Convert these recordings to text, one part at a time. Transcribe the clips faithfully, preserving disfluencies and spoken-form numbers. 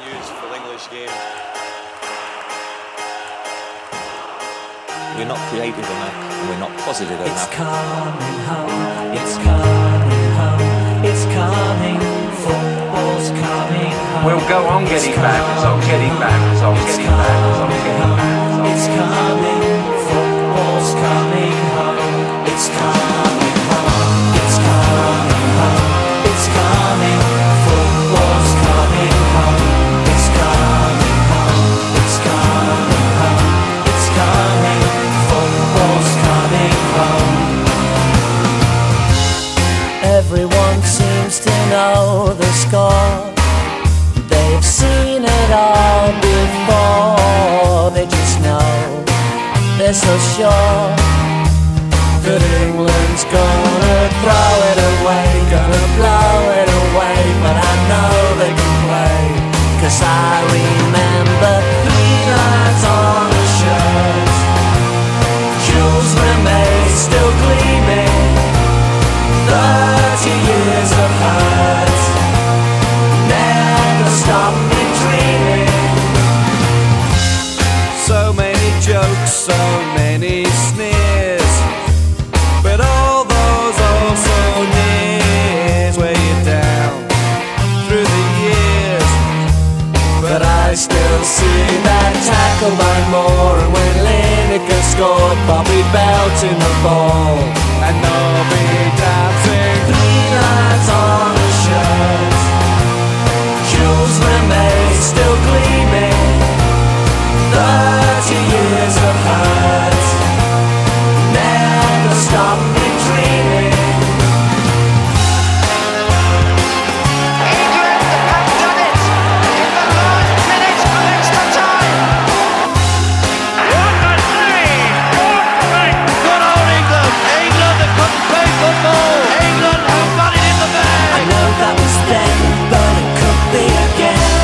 beautiful English game. We're not creative enough, we're not positive enough. It's coming home, it's coming home, it's coming, football's coming home. We'll go on getting back, it's on getting back, it's on getting back, it's on getting back. It's coming, football's coming home, it's coming home, it's coming home, it's coming, football's coming home, it's coming home, it's coming home, it's coming, football's coming home. Everyone seems to know the score, they've seen it all before, they just know, they're so sure that England's gonna throw it away, gonna blow it away, but I know they can play, 'cause I remember three lines on a shirt, Jules Rimet still gleaming, thirty years of hurt never stopped me dreaming. So many jokes, so many sneers, but all those also nears weigh you down through the years. But I still see that tackle by Moore, and when Lineker scored, Bobby belting the ball, And Nobby dancing. three lines on a shirt, Jules Rimet still gleaming, thirty years of hurt never stopped me dreaming. England have done it in the last minute of extra time. What a save! What Good old England! England that couldn't play football! England have got it in the bag! I know that was then, but it could be again.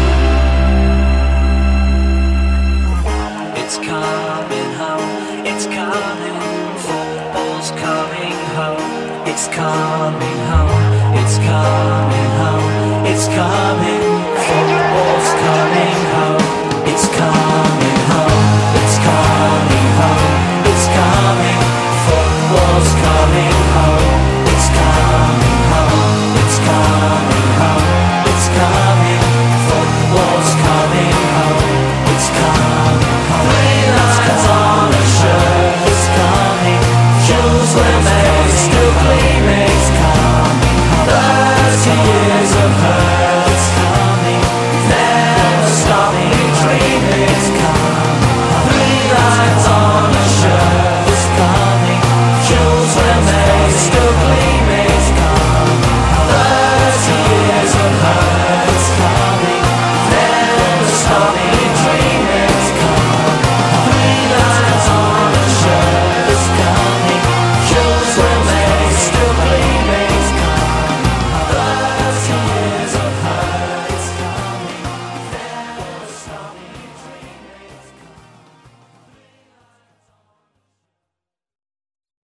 It's coming home, it's coming, football's coming home, it's coming home, it's coming home, it's coming, football's coming home, it's coming.